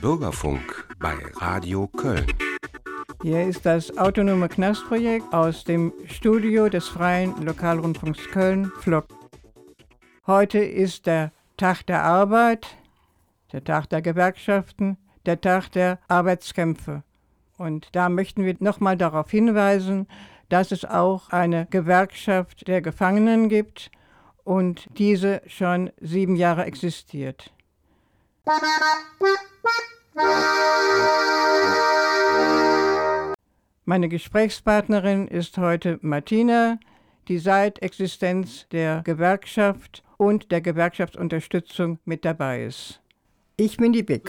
Bürgerfunk bei Radio Köln. Hier ist das Autonome Knastprojekt aus dem Studio des Freien Lokalrundfunks Köln, FLOK. Heute ist der Tag der Arbeit, der Tag der Gewerkschaften, der Tag der Arbeitskämpfe. Und da möchten wir nochmal darauf hinweisen, dass es auch eine Gewerkschaft der Gefangenen gibt und diese schon 7 Jahre existiert. Meine Gesprächspartnerin ist heute Martina, die seit Existenz der Gewerkschaft und der Gewerkschaftsunterstützung mit dabei ist. Ich bin die Bix.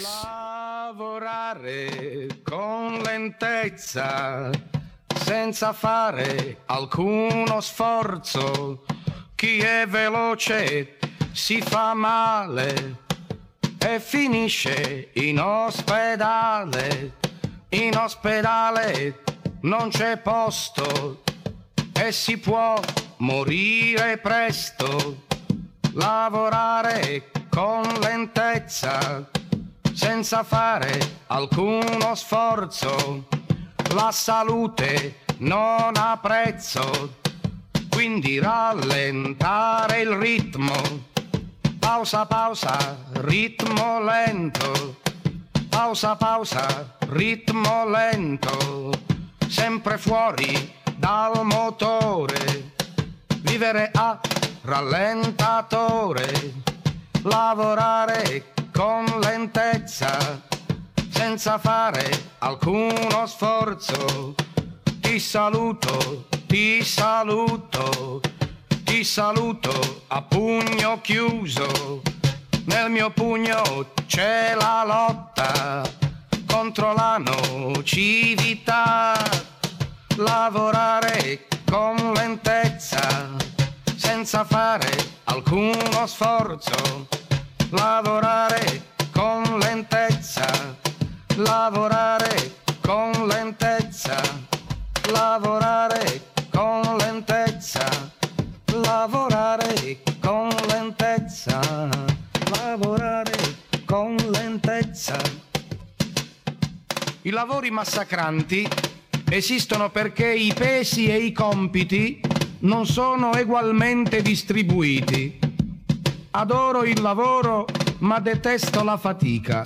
Lavorare con lentezza, senza fare alcuno sforzo. Chi è veloce si fa male e finisce in ospedale. In ospedale non c'è posto e si può morire presto. Lavorare con lentezza, senza fare alcuno sforzo. La salute non ha prezzo, quindi rallentare il ritmo. Pausa, pausa, ritmo lento. Pausa, pausa, ritmo lento. Sempre fuori dal motore. Vivere a rallentatore. Lavorare con lentezza, senza fare alcuno sforzo. Ti saluto, ti saluto, ti saluto a pugno chiuso. Nel mio pugno c'è la lotta contro la nocività. Lavorare con lentezza, senza fare alcuno sforzo. Lavorare con lentezza, lavorare con lentezza, lavorare con lentezza, lavorare con lentezza, lavorare con lentezza. I lavori massacranti esistono perché i pesi e i compiti non sono egualmente distribuiti. Adoro il lavoro, ma detesto la fatica.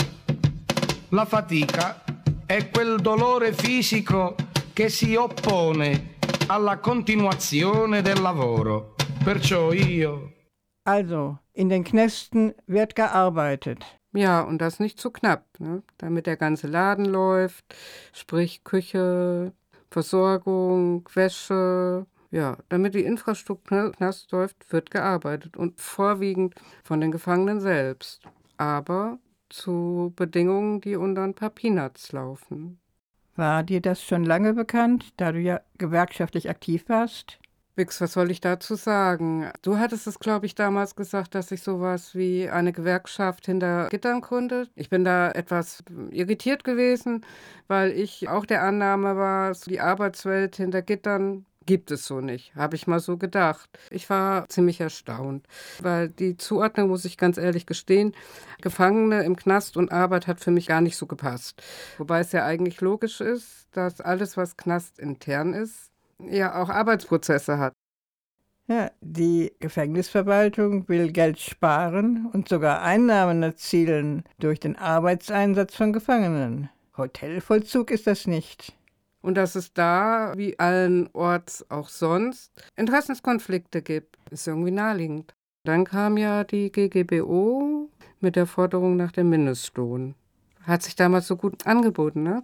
La fatica è quel dolore fisico che si oppone alla continuazione del lavoro. Perciò io... Also, in den Knästen wird gearbeitet. Ja, und das nicht zu knapp, ne? Damit der ganze Laden läuft, sprich Küche, Versorgung, Wäsche. Ja, damit die Infrastruktur im Knast läuft, wird gearbeitet und vorwiegend von den Gefangenen selbst. Aber zu Bedingungen, die unter ein paar Peanuts laufen. War dir das schon lange bekannt, da du ja gewerkschaftlich aktiv warst? Bix, was soll ich dazu sagen? Du hattest es, glaube ich, damals gesagt, dass ich sowas wie eine Gewerkschaft hinter Gittern gründe. Ich bin da etwas irritiert gewesen, weil ich auch der Annahme war, die Arbeitswelt hinter Gittern gibt es so nicht, habe ich mal so gedacht. Ich war ziemlich erstaunt, weil die Zuordnung, muss ich ganz ehrlich gestehen, Gefangene im Knast und Arbeit hat für mich gar nicht so gepasst. Wobei es ja eigentlich logisch ist, dass alles, was knastintern ist, ja auch Arbeitsprozesse hat. Ja, die Gefängnisverwaltung will Geld sparen und sogar Einnahmen erzielen durch den Arbeitseinsatz von Gefangenen. Hotelvollzug ist das nicht. Und dass es da, wie allenorts auch sonst, Interessenskonflikte gibt, ist irgendwie naheliegend. Dann kam ja die GGBO mit der Forderung nach dem Mindestlohn. Hat sich damals so gut angeboten, ne?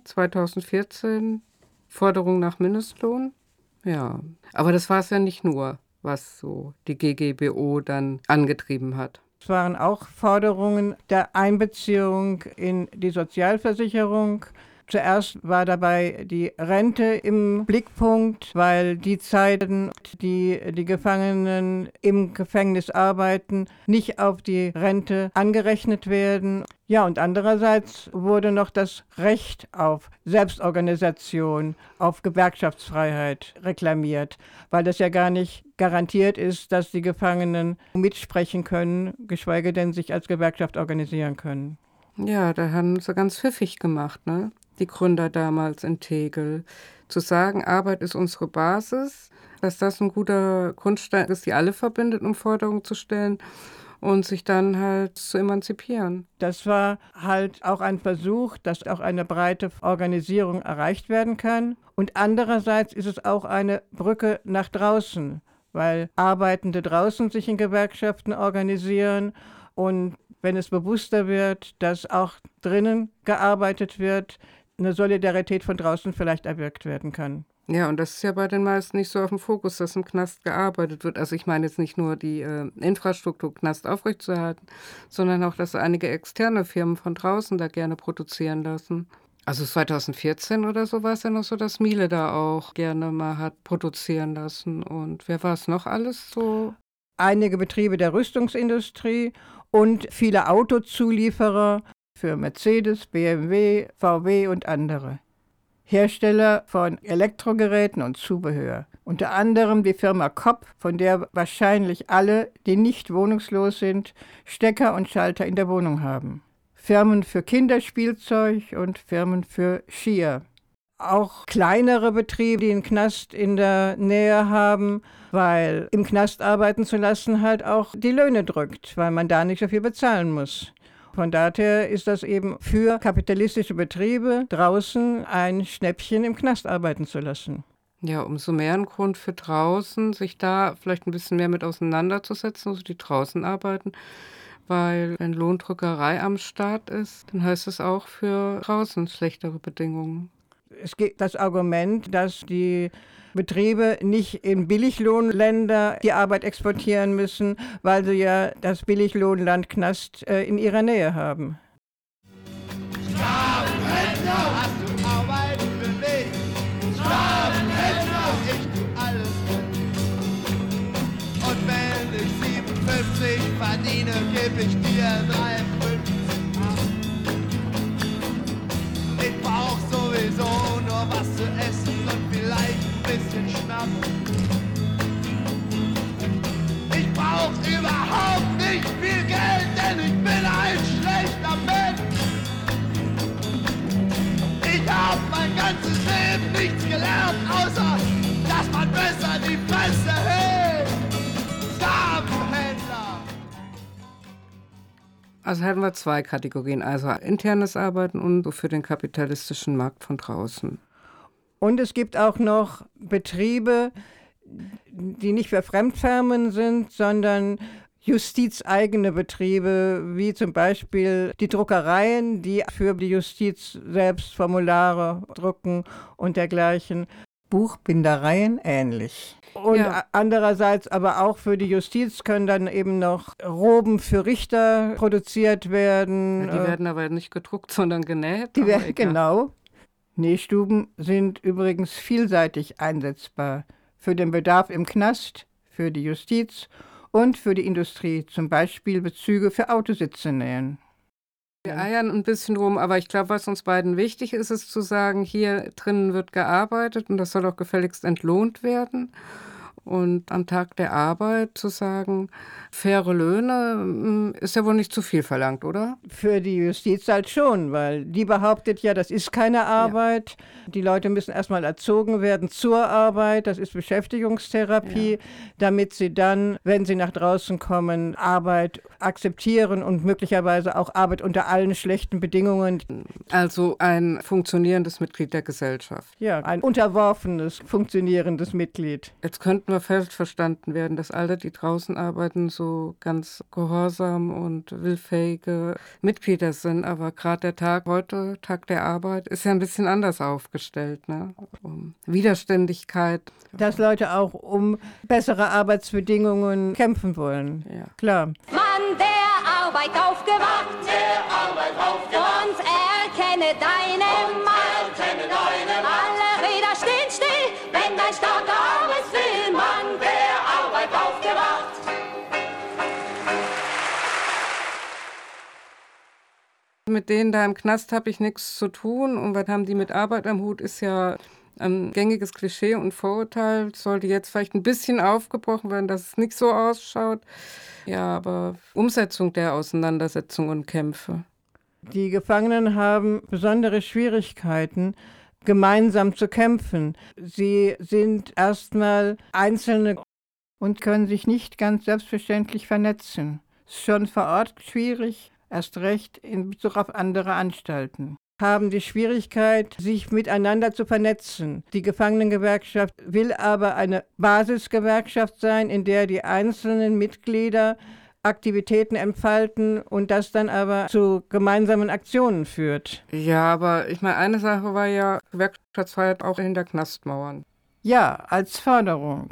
2014 Forderung nach Mindestlohn. Ja, aber das war es ja nicht nur, was so die GGBO dann angetrieben hat. Es waren auch Forderungen der Einbeziehung in die Sozialversicherung. Zuerst war dabei die Rente im Blickpunkt, weil die Zeiten, die die Gefangenen im Gefängnis arbeiten, nicht auf die Rente angerechnet werden. Ja, und andererseits wurde noch das Recht auf Selbstorganisation, auf Gewerkschaftsfreiheit reklamiert, weil das ja gar nicht garantiert ist, dass die Gefangenen mitsprechen können, geschweige denn sich als Gewerkschaft organisieren können. Ja, da haben sie ganz pfiffig gemacht, ne? Die Gründer damals in Tegel. Zu sagen, Arbeit ist unsere Basis, dass das ein guter Grundstein ist, die alle verbindet, um Forderungen zu stellen und sich dann halt zu emanzipieren. Das war halt auch ein Versuch, dass auch eine breite Organisierung erreicht werden kann. Und andererseits ist es auch eine Brücke nach draußen, weil Arbeitende draußen sich in Gewerkschaften organisieren und wenn es bewusster wird, dass auch drinnen gearbeitet wird, eine Solidarität von draußen vielleicht erwirkt werden kann. Ja, und das ist ja bei den meisten nicht so auf dem Fokus, dass im Knast gearbeitet wird. Also ich meine jetzt nicht nur die Infrastruktur Knast aufrechtzuerhalten, sondern auch, dass einige externe Firmen von draußen da gerne produzieren lassen. Also 2014 oder so war es ja noch so, dass Miele da auch gerne mal hat produzieren lassen. Und wer war es noch alles so? Einige Betriebe der Rüstungsindustrie und viele Autozulieferer für Mercedes, BMW, VW und andere. Hersteller von Elektrogeräten und Zubehör. Unter anderem die Firma Kopp, von der wahrscheinlich alle, die nicht wohnungslos sind, Stecker und Schalter in der Wohnung haben. Firmen für Kinderspielzeug und Firmen für Skier. Auch kleinere Betriebe, die einen Knast in der Nähe haben, weil im Knast arbeiten zu lassen halt auch die Löhne drückt, weil man da nicht so viel bezahlen muss. Von daher ist das eben für kapitalistische Betriebe draußen ein Schnäppchen, im Knast arbeiten zu lassen. Ja, umso mehr ein Grund für draußen, sich da vielleicht ein bisschen mehr mit auseinanderzusetzen, also die draußen arbeiten. Weil wenn Lohndrückerei am Start ist, dann heißt es auch für draußen schlechtere Bedingungen. Es gibt das Argument, dass die Betriebe nicht in Billiglohnländer die Arbeit exportieren müssen, weil sie ja das Billiglohnland Knast in ihrer Nähe haben. Sklavenhändler, hast du Arbeit für mich? Sklavenhändler, ich tu alles für dich. Und wenn ich 57 verdiene, geb ich dir 53. Ich brauch sowieso nur was zu essen und vielleicht ein bisschen Schnaps. Ich brauch überhaupt nicht viel Geld, denn ich bin ein schlechter Mensch. Ich hab mein ganzes Leben nichts gelernt, außer dass man besser die Fresse hält. Sklavenhändler! Also hätten wir zwei Kategorien, also internes Arbeiten und so für den kapitalistischen Markt von draußen. Und es gibt auch noch Betriebe, die nicht für Fremdfirmen sind, sondern justizeigene Betriebe, wie zum Beispiel die Druckereien, die für die Justiz selbst Formulare drucken und dergleichen. Buchbindereien ähnlich. Und Ja. andererseits aber auch für die Justiz können dann eben noch Roben für Richter produziert werden. Ja, die werden aber nicht gedruckt, sondern genäht. Die aber werden, egal. genau. Nähstuben sind übrigens vielseitig einsetzbar. Für den Bedarf im Knast, für die Justiz und für die Industrie, zum Beispiel Bezüge für Autositze nähen. Wir eiern ein bisschen rum, aber ich glaube, was uns beiden wichtig ist, ist zu sagen, hier drinnen wird gearbeitet und das soll auch gefälligst entlohnt werden. Und am Tag der Arbeit zu sagen, faire Löhne ist ja wohl nicht zu viel verlangt, oder? Für die Justiz halt schon, weil die behauptet ja, das ist keine Arbeit. Die Leute müssen erstmal erzogen werden zur Arbeit, das ist Beschäftigungstherapie, damit sie dann, wenn sie nach draußen kommen, Arbeit akzeptieren und möglicherweise auch Arbeit unter allen schlechten Bedingungen. Also ein funktionierendes Mitglied der Gesellschaft. Ja, ein unterworfenes, funktionierendes Mitglied. Jetzt könnten wir falsch verstanden werden, dass alle, die draußen arbeiten, so ganz gehorsam und willfähige Mitglieder sind. Aber gerade der Tag heute, Tag der Arbeit, ist ja ein bisschen anders aufgestellt. Ne? Widerständigkeit. Dass Leute auch um bessere Arbeitsbedingungen kämpfen wollen. Ja. Klar. Mann, der Arbeit aufgewacht, und erkenne deine Macht. Alle Räder stehen still, wenn dein starker Arm es will. Mann, der Arbeit aufgewacht. Mit denen da im Knast habe ich nichts zu tun. Und was haben die mit Arbeit am Hut, ist ja ein gängiges Klischee und Vorurteil. Sollte jetzt vielleicht ein bisschen aufgebrochen werden, dass es nicht so ausschaut. Ja, aber Umsetzung der Auseinandersetzungen und Kämpfe. Die Gefangenen haben besondere Schwierigkeiten, gemeinsam zu kämpfen. Sie sind erstmal Einzelne und können sich nicht ganz selbstverständlich vernetzen. Ist schon vor Ort schwierig, erst recht in Bezug auf andere Anstalten. Haben die Schwierigkeit, sich miteinander zu vernetzen. Die Gefangenengewerkschaft will aber eine Basisgewerkschaft sein, in der die einzelnen Mitglieder Aktivitäten entfalten und das dann aber zu gemeinsamen Aktionen führt. Ja, aber ich meine, eine Sache war ja Gewerkschaftsfreiheit auch hinter Knastmauern. Ja, als Forderung.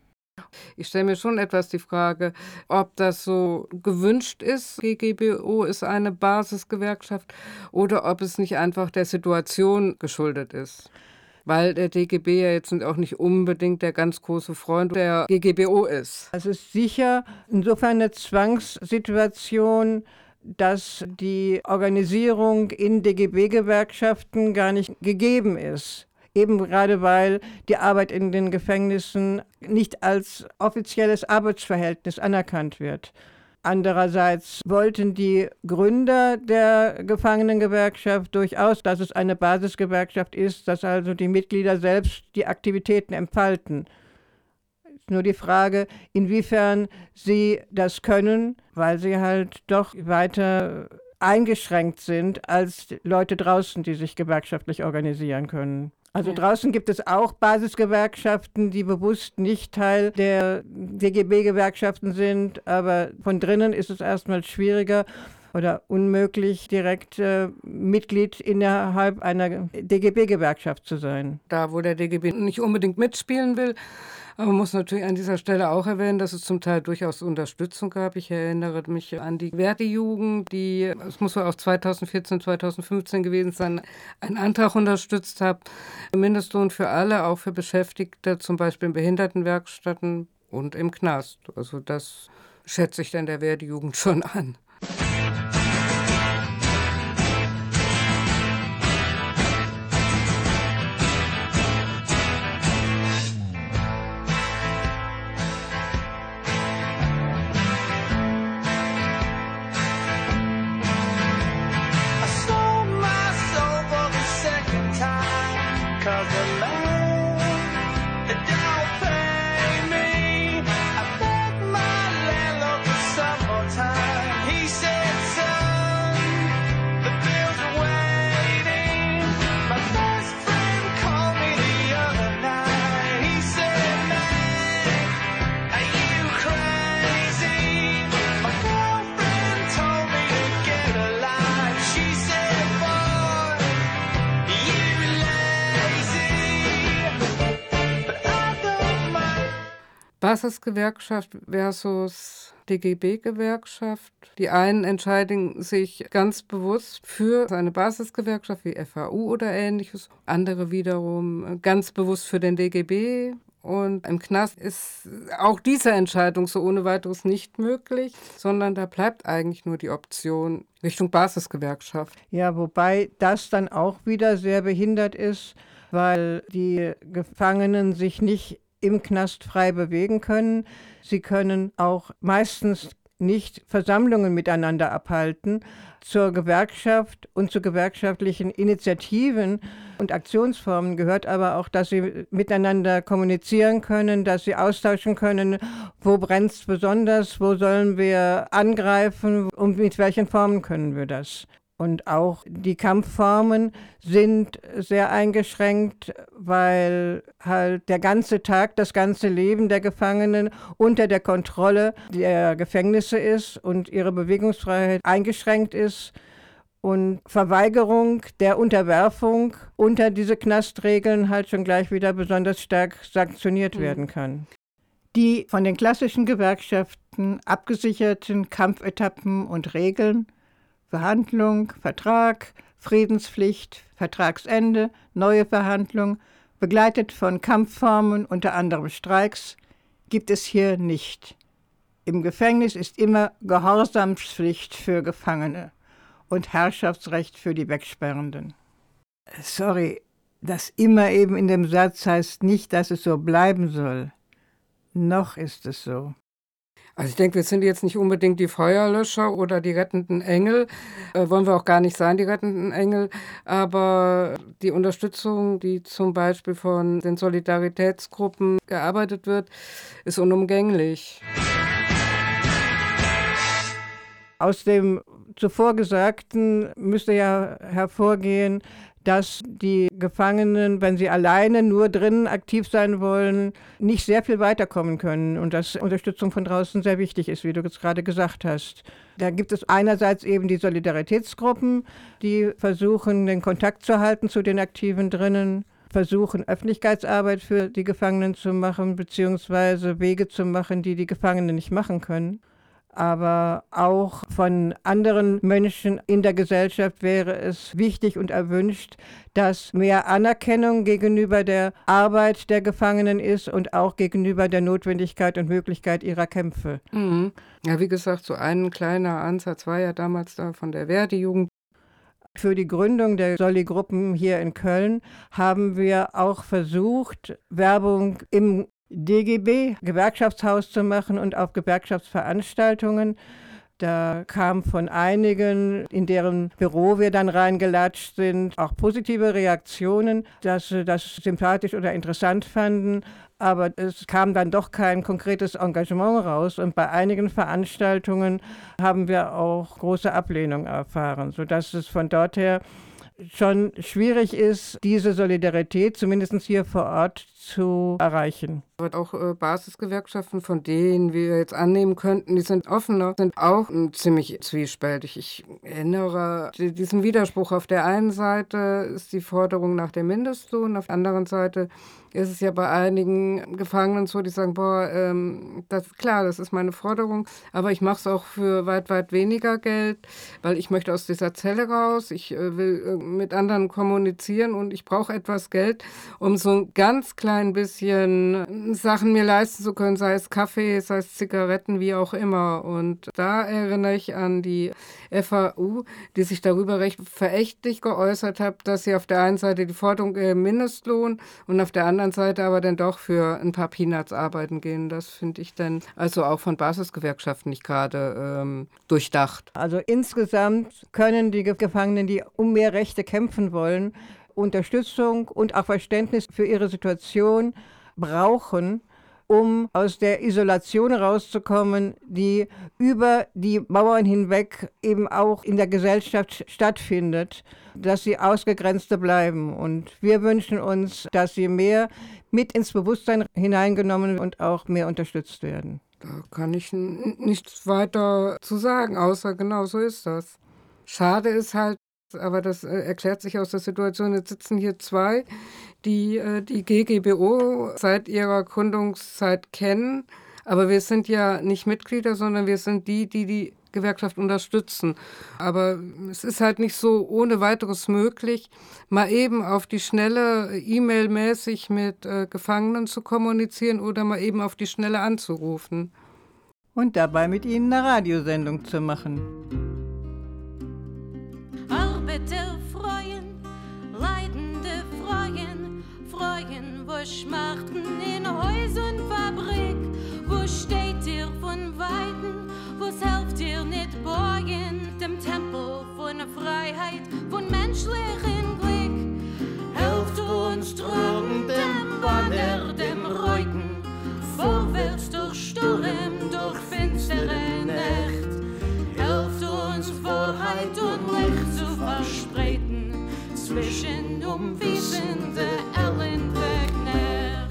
Ich stelle mir schon etwas die Frage, ob das so gewünscht ist, GGBO ist eine Basisgewerkschaft, oder ob es nicht einfach der Situation geschuldet ist. Weil der DGB ja jetzt auch nicht unbedingt der ganz große Freund der GGBO ist. Es ist sicher insofern eine Zwangssituation, dass die Organisierung in DGB-Gewerkschaften gar nicht gegeben ist. Eben gerade weil die Arbeit in den Gefängnissen nicht als offizielles Arbeitsverhältnis anerkannt wird. Andererseits wollten die Gründer der Gefangenengewerkschaft durchaus, dass es eine Basisgewerkschaft ist, dass also die Mitglieder selbst die Aktivitäten entfalten. Ist nur die Frage, inwiefern sie das können, weil sie halt doch weiter eingeschränkt sind als Leute draußen, die sich gewerkschaftlich organisieren können. Also draußen gibt es auch Basisgewerkschaften, die bewusst nicht Teil der DGB-Gewerkschaften sind, aber von drinnen ist es erstmal schwieriger oder unmöglich, direkt Mitglied innerhalb einer DGB-Gewerkschaft zu sein. Da, wo der DGB nicht unbedingt mitspielen will, aber man muss natürlich an dieser Stelle auch erwähnen, dass es zum Teil durchaus Unterstützung gab. Ich erinnere mich an die Verdi-Jugend, die, es muss wohl auch 2014, 2015 gewesen sein, einen Antrag unterstützt hat, Mindestlohn für alle, auch für Beschäftigte, zum Beispiel in Behindertenwerkstätten und im Knast. Also das schätze ich dann der Verdi-Jugend schon an. Basisgewerkschaft versus DGB-Gewerkschaft. Die einen entscheiden sich ganz bewusst für eine Basisgewerkschaft wie FAU oder Ähnliches, andere wiederum ganz bewusst für den DGB. Und im Knast ist auch diese Entscheidung so ohne weiteres nicht möglich, sondern da bleibt eigentlich nur die Option Richtung Basisgewerkschaft. Ja, wobei das dann auch wieder sehr behindert ist, weil die Gefangenen sich nicht im Knast frei bewegen können. Sie können auch meistens nicht Versammlungen miteinander abhalten. Zur Gewerkschaft und zu gewerkschaftlichen Initiativen und Aktionsformen gehört aber auch, dass sie miteinander kommunizieren können, dass sie austauschen können, wo brennt es besonders, wo sollen wir angreifen und mit welchen Formen können wir das. Und auch die Kampfformen sind sehr eingeschränkt, weil halt der ganze Tag, das ganze Leben der Gefangenen unter der Kontrolle der Gefängnisse ist und ihre Bewegungsfreiheit eingeschränkt ist und Verweigerung der Unterwerfung unter diese Knastregeln halt schon gleich wieder besonders stark sanktioniert werden kann. Die von den klassischen Gewerkschaften abgesicherten Kampfetappen und Regeln, Verhandlung, Vertrag, Friedenspflicht, Vertragsende, neue Verhandlung, begleitet von Kampfformen, unter anderem Streiks, gibt es hier nicht. Im Gefängnis ist immer Gehorsamspflicht für Gefangene und Herrschaftsrecht für die Wegsperrenden. Sorry, das immer eben in dem Satz heißt nicht, dass es so bleiben soll. Noch ist es so. Also ich denke, wir sind jetzt nicht unbedingt die Feuerlöscher oder die rettenden Engel, wollen wir auch gar nicht sein, die rettenden Engel, aber die Unterstützung, die zum Beispiel von den Solidaritätsgruppen gearbeitet wird, ist unumgänglich. Aus dem zuvor Gesagten müsste ja hervorgehen, dass die Gefangenen, wenn sie alleine nur drinnen aktiv sein wollen, nicht sehr viel weiterkommen können und dass Unterstützung von draußen sehr wichtig ist, wie du jetzt gerade gesagt hast. Da gibt es einerseits eben die Solidaritätsgruppen, die versuchen, den Kontakt zu halten zu den Aktiven drinnen, versuchen, Öffentlichkeitsarbeit für die Gefangenen zu machen, beziehungsweise Wege zu machen, die die Gefangenen nicht machen können. Aber auch von anderen Menschen in der Gesellschaft wäre es wichtig und erwünscht, dass mehr Anerkennung gegenüber der Arbeit der Gefangenen ist und auch gegenüber der Notwendigkeit und Möglichkeit ihrer Kämpfe. Mhm. Ja, wie gesagt, so ein kleiner Ansatz war ja damals da von der Verdi-Jugend. Für die Gründung der Soli-Gruppen hier in Köln haben wir auch versucht, Werbung im DGB, Gewerkschaftshaus zu machen und auf Gewerkschaftsveranstaltungen. Da kam von einigen, in deren Büro wir dann reingelatscht sind, auch positive Reaktionen, dass sie das sympathisch oder interessant fanden. Aber es kam dann doch kein konkretes Engagement raus. Und bei einigen Veranstaltungen haben wir auch große Ablehnung erfahren, sodass es von dort her schon schwierig ist, diese Solidarität zumindest hier vor Ort zu erreichen. Aber auch Basisgewerkschaften, von denen wir jetzt annehmen könnten, die sind offener, sind auch ziemlich zwiespältig. Ich erinnere diesen Widerspruch. Auf der einen Seite ist die Forderung nach dem Mindestlohn, auf der anderen Seite ist es ja bei einigen Gefangenen so, die sagen, das ist klar, das ist meine Forderung, aber ich mache es auch für weit, weit weniger Geld, weil ich möchte aus dieser Zelle raus, ich will mit anderen kommunizieren und ich brauche etwas Geld, um so ein ganz klein bisschen Sachen mir leisten zu können, sei es Kaffee, sei es Zigaretten, wie auch immer. Und da erinnere ich an die FAU, die sich darüber recht verächtlich geäußert hat, dass sie auf der einen Seite die Forderung Mindestlohn und auf der anderen Seite aber dann doch für ein paar Peanuts arbeiten gehen. Das finde ich dann also auch von Basisgewerkschaften nicht gerade durchdacht. Also insgesamt können die Gefangenen, die um mehr Rechte kämpfen wollen, Unterstützung und auch Verständnis für ihre Situation brauchen, um aus der Isolation rauszukommen, die über die Mauern hinweg eben auch in der Gesellschaft stattfindet, dass sie Ausgegrenzte bleiben. Und wir wünschen uns, dass sie mehr mit ins Bewusstsein hineingenommen und auch mehr unterstützt werden. Da kann ich nichts weiter zu sagen, außer genau so ist das. Schade ist halt, aber das erklärt sich aus der Situation. Jetzt sitzen hier zwei, die die GGBO seit ihrer Gründungszeit kennen. Aber wir sind ja nicht Mitglieder, sondern wir sind die Gewerkschaft unterstützen. Aber es ist halt nicht so ohne weiteres möglich, mal eben auf die Schnelle E-Mail-mäßig mit Gefangenen zu kommunizieren oder mal eben auf die Schnelle anzurufen. Und dabei mit ihnen eine Radiosendung zu machen. Arbeiter freuen, Leidende freuen, wo schmachten in Haus und Fabrik, wo steht ihr von Weiden, wo's helft ihr nicht borgen, dem Tempel von Freiheit, von menschlichen Glück. Helft uns trugen dem Banner, dem Reuten, vorwärts durch Sturm, durch finstere Nacht. Helft uns Wahrheit und Licht zu verspreiten, zwischen umwiesende Ellenweg-Nacht.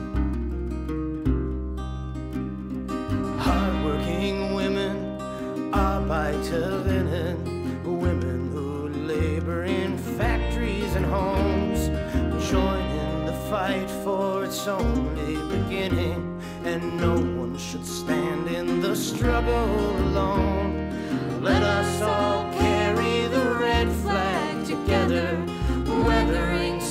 Hardworking women, Arbeiterinnen, women who labor in factories and homes, join in the fight for its only beginning, and no one should stand in the struggle alone. Let us all carry the red flag together, weathering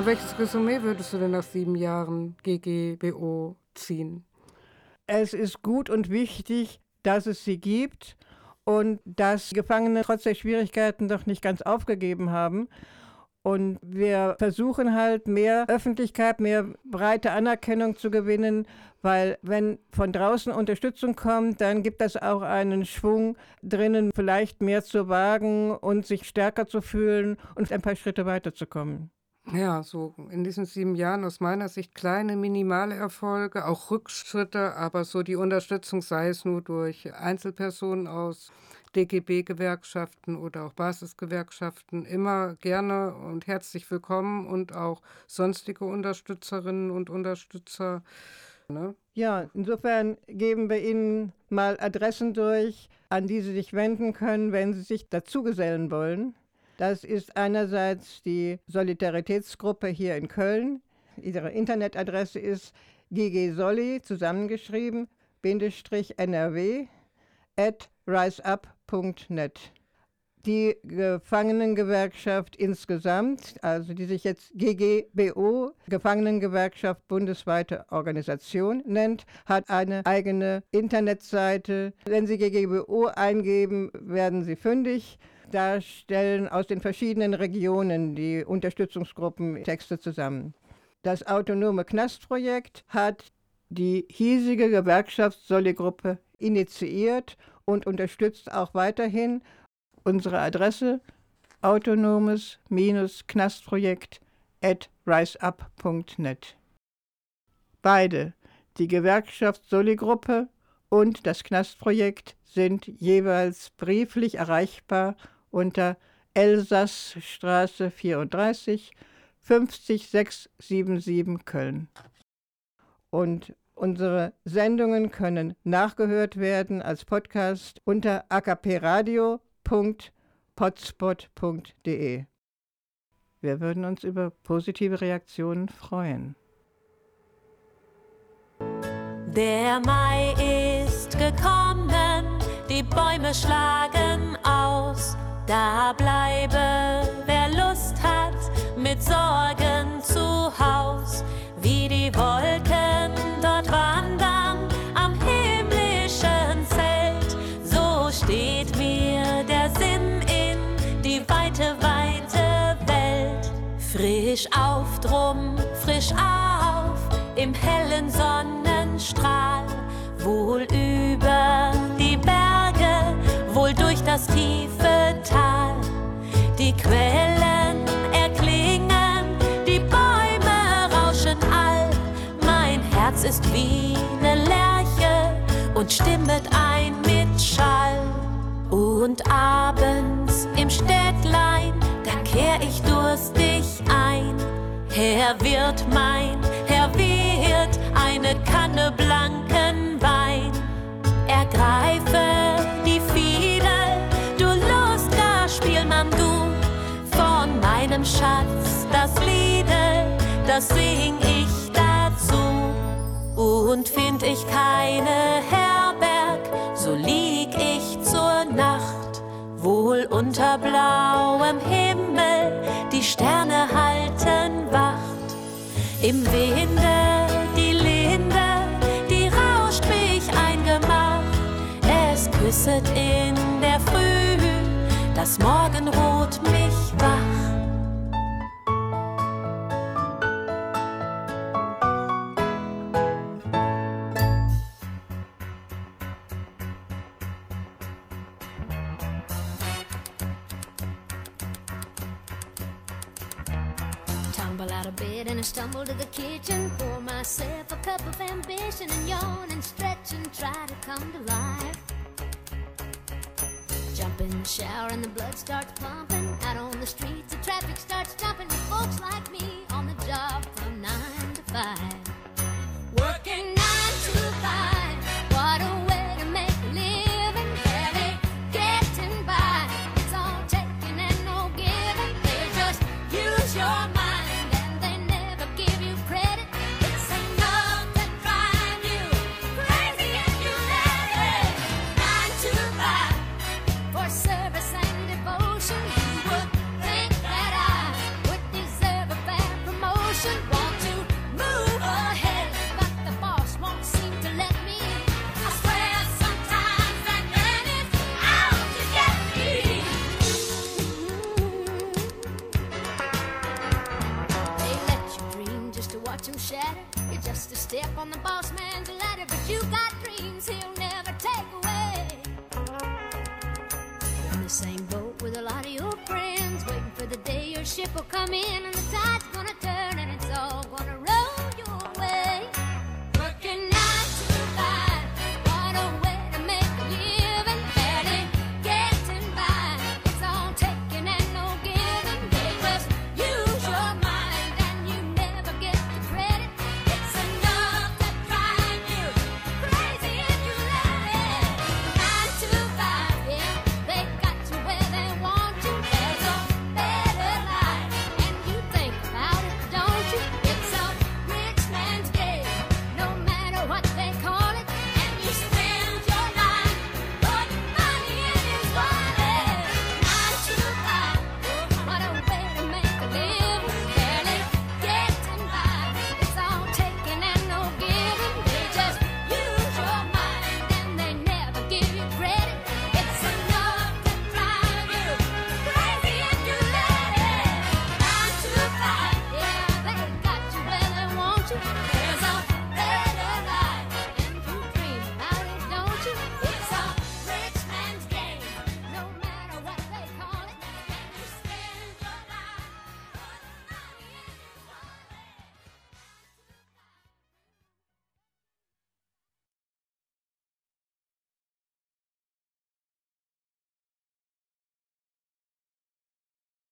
welches Resümee würdest du denn nach 7 Jahren GGBO ziehen? Es ist gut und wichtig, dass es sie gibt und dass Gefangene trotz der Schwierigkeiten doch nicht ganz aufgegeben haben. Und wir versuchen halt, mehr Öffentlichkeit, mehr breite Anerkennung zu gewinnen, weil wenn von draußen Unterstützung kommt, dann gibt das auch einen Schwung drinnen, vielleicht mehr zu wagen und sich stärker zu fühlen und ein paar Schritte weiterzukommen. Ja, so in diesen 7 Jahren aus meiner Sicht kleine, minimale Erfolge, auch Rückschritte, aber so die Unterstützung, sei es nur durch Einzelpersonen aus DGB-Gewerkschaften oder auch Basisgewerkschaften, immer gerne und herzlich willkommen und auch sonstige Unterstützerinnen und Unterstützer. Ne? Ja, insofern geben wir Ihnen mal Adressen durch, an die Sie sich wenden können, wenn Sie sich dazugesellen wollen. Das ist einerseits die Solidaritätsgruppe hier in Köln. Ihre Internetadresse ist ggsoli, zusammengeschrieben, _NRW@riseup.net. Die Gefangenengewerkschaft insgesamt, also die sich jetzt GGBO, Gefangenengewerkschaft bundesweite Organisation nennt, hat eine eigene Internetseite. Wenn Sie GGBO eingeben, werden Sie fündig. Da stellen aus den verschiedenen Regionen die Unterstützungsgruppen Texte zusammen. Das autonome Knastprojekt hat die hiesige Gewerkschaftssoli-Gruppe initiiert und unterstützt auch weiterhin. Unsere Adresse autonomes-knastprojekt@riseup.net. Beide, die Gewerkschaftssoli-Gruppe und das Knastprojekt, sind jeweils brieflich erreichbar unter Elsassstraße 34 50677 Köln. Und unsere Sendungen können nachgehört werden als Podcast unter akpradio.potspot.de. Wir würden uns über positive Reaktionen freuen. Der Mai ist gekommen, die Bäume schlagen aus. Da bleibe, wer Lust hat, mit Sorgen zu Haus. Wie die Wolken dort wandern am himmlischen Zelt, so steht mir der Sinn in die weite, weite Welt. Frisch auf drum, frisch auf, im hellen Sonnenstrahl, wohl über die Berge, wohl durch das tiefe Tal. Die Quellen erklingen, die Bäume rauschen all. Mein Herz ist wie ne Lerche und stimmet ein mit Schall. Und abends im Städtlein, da kehr ich durstig ein. Herr wird eine Kanne blanken Wein. Ergreife die Fiedel, du lust'ger Spielmann, du. Von meinem Schatz das Liedel, das sing ich dazu. Und find ich keine Herberg, so lieg ich zur Nacht. Wohl unter blauem Himmel, die Sterne halten Wacht. Im Winde, die Linde, die rauscht mich ein Gemach. Es küsset in der Früh, das Morgenrot mich wach. Out of bed and I stumble to the kitchen, pour myself a cup of ambition and yawn and stretch and try to come to life. Jump in the shower and the blood starts pumping. Out on the streets the traffic starts jumping with folks like me on the job from 9 to 5. Working 9 to 5, what a way to make a living. Barely getting by, it's all taking and no giving. They just use your mind. Service and devotion, you would think that I would deserve a fair promotion. You got dreams he'll never take away. You're in the same boat with a lot of your friends, waiting for the day your ship will come in and the tide's gonna